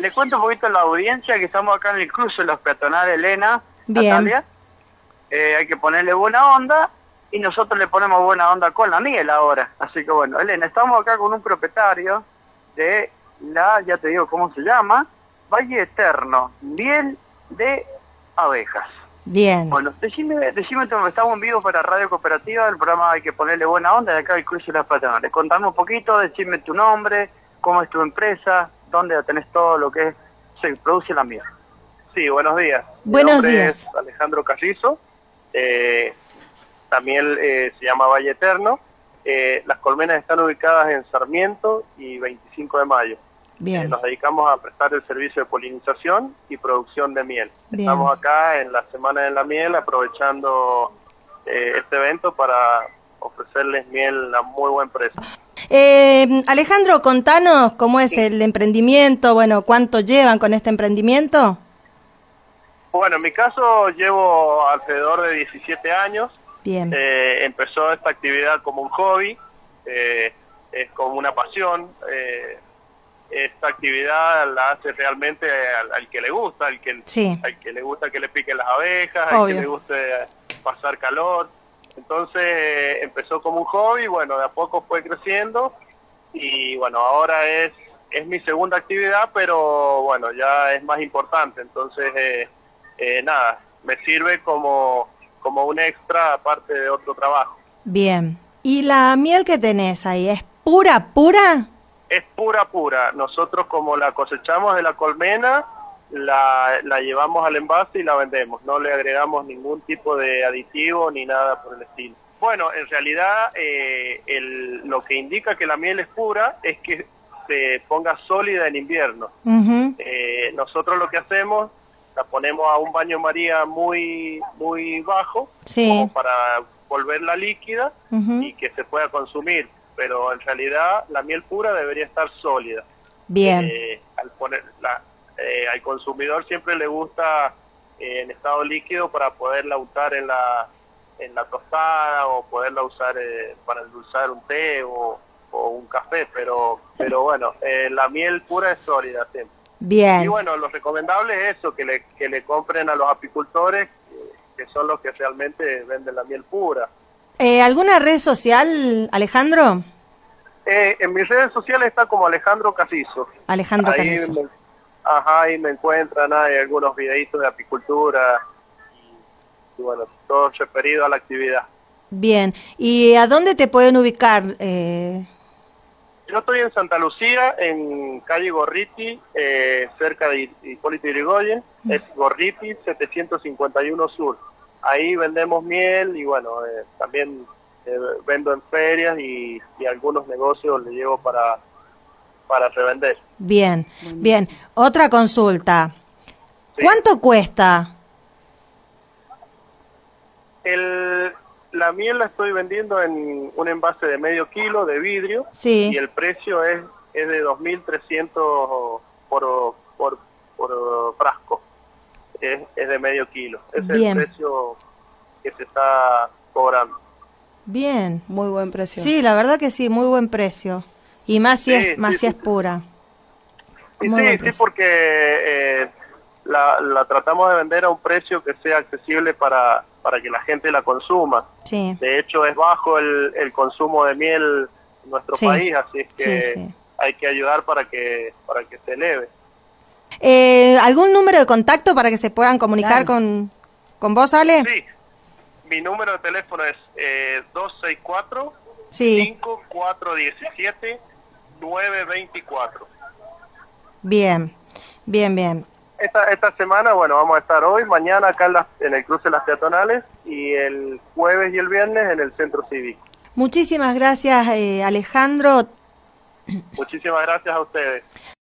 Le cuento un poquito a la audiencia que estamos acá en el cruce de los peatonales Elena, Bien. Natalia. Hay que ponerle buena onda y nosotros le ponemos buena onda con la miel ahora. Así que bueno, Elena, estamos acá con un propietario de ya te digo cómo se llama, Valle Eterno, miel de abejas. Bien. Bueno, decime, estamos en vivo para Radio Cooperativa, el programa Hay que ponerle buena onda de acá del cruce de los peatonales. Contame un poquito, decime tu nombre, cómo es tu empresa, dónde tenés todo lo que se produce la miel. Sí, buenos días. Buenos Mi nombre días. es Alejandro Carrizo. También se llama Valle Eterno. Las colmenas están ubicadas en Sarmiento y 25 de Mayo. Bien. Nos dedicamos a prestar el servicio de polinización y producción de miel. Bien. Estamos acá en la Semana de la Miel aprovechando este evento para ofrecerles miel a muy buen precio. Alejandro, contanos cómo es el emprendimiento, bueno, ¿cuánto llevan con este emprendimiento? Bueno, en mi caso llevo alrededor de 17 años. Bien. Empezó esta actividad como un hobby, es como una pasión. Esta actividad la hace realmente al que le gusta, Sí. al que le gusta que le piquen las abejas, Obvio. al que le guste pasar calor. Entonces empezó como un hobby, bueno, de a poco fue creciendo y bueno, ahora es mi segunda actividad, pero bueno, ya es más importante. Entonces, nada, me sirve como un extra aparte de otro trabajo. Bien. ¿Y la miel que tenés ahí es pura, pura? Es pura. Nosotros como la cosechamos de la colmena, la llevamos al envase y la vendemos. No le agregamos ningún tipo de aditivo ni nada por el estilo. Bueno, en realidad lo que indica que la miel es pura es que se ponga sólida en invierno. Uh-huh. Nosotros lo que hacemos, la ponemos a un baño María muy bajo, Sí. como para volverla líquida Uh-huh. y que se pueda consumir. Pero en realidad la miel pura debería estar sólida. Bien. Al consumidor siempre le gusta en estado líquido para poderla untar en la tostada o poderla usar para endulzar un té o un café, pero bueno, la miel pura es sólida siempre. Bien. Y bueno, lo recomendable es eso, que le compren a los apicultores, que son los que realmente venden la miel pura. ¿Alguna red social, Alejandro? En mis redes sociales está como Alejandro Carrizo. Alejandro Carrizo. Ahí me encuentran, hay algunos videitos de apicultura y bueno, todo referido a la actividad. Bien. ¿Y a dónde te pueden ubicar? Yo estoy en Santa Lucía, en calle Gorriti, cerca de Hipólito Yrigoyen, es Gorriti 751 Sur. Ahí vendemos miel y bueno, también vendo en ferias y algunos negocios le llevo para revender. Bien, bien. Otra consulta. Sí. ¿Cuánto cuesta? La miel la estoy vendiendo en un envase de medio kilo de vidrio. Sí. Y el precio es de 2.300 por frasco. Es de medio kilo. Ese Bien. es el precio que se está cobrando. Bien. Muy buen precio. Sí, la verdad que sí, muy buen precio. Y más si Sí, es sí. pura. Sí, Muy buen sí, precio. porque la tratamos de vender a un precio que sea accesible para que la gente la consuma. Sí. De hecho, es bajo el consumo de miel en nuestro Sí. país, así es que Sí. hay que ayudar para que se eleve. ¿Algún número de contacto para que se puedan comunicar Claro. con vos, Ale? Sí, mi número de teléfono es 264 Sí. 5417 924. Bien, bien, bien. Esta semana, bueno, vamos a estar hoy, mañana acá en el cruce de las peatonales y el jueves y el viernes en el centro cívico. Muchísimas gracias, Alejandro. Muchísimas gracias a ustedes.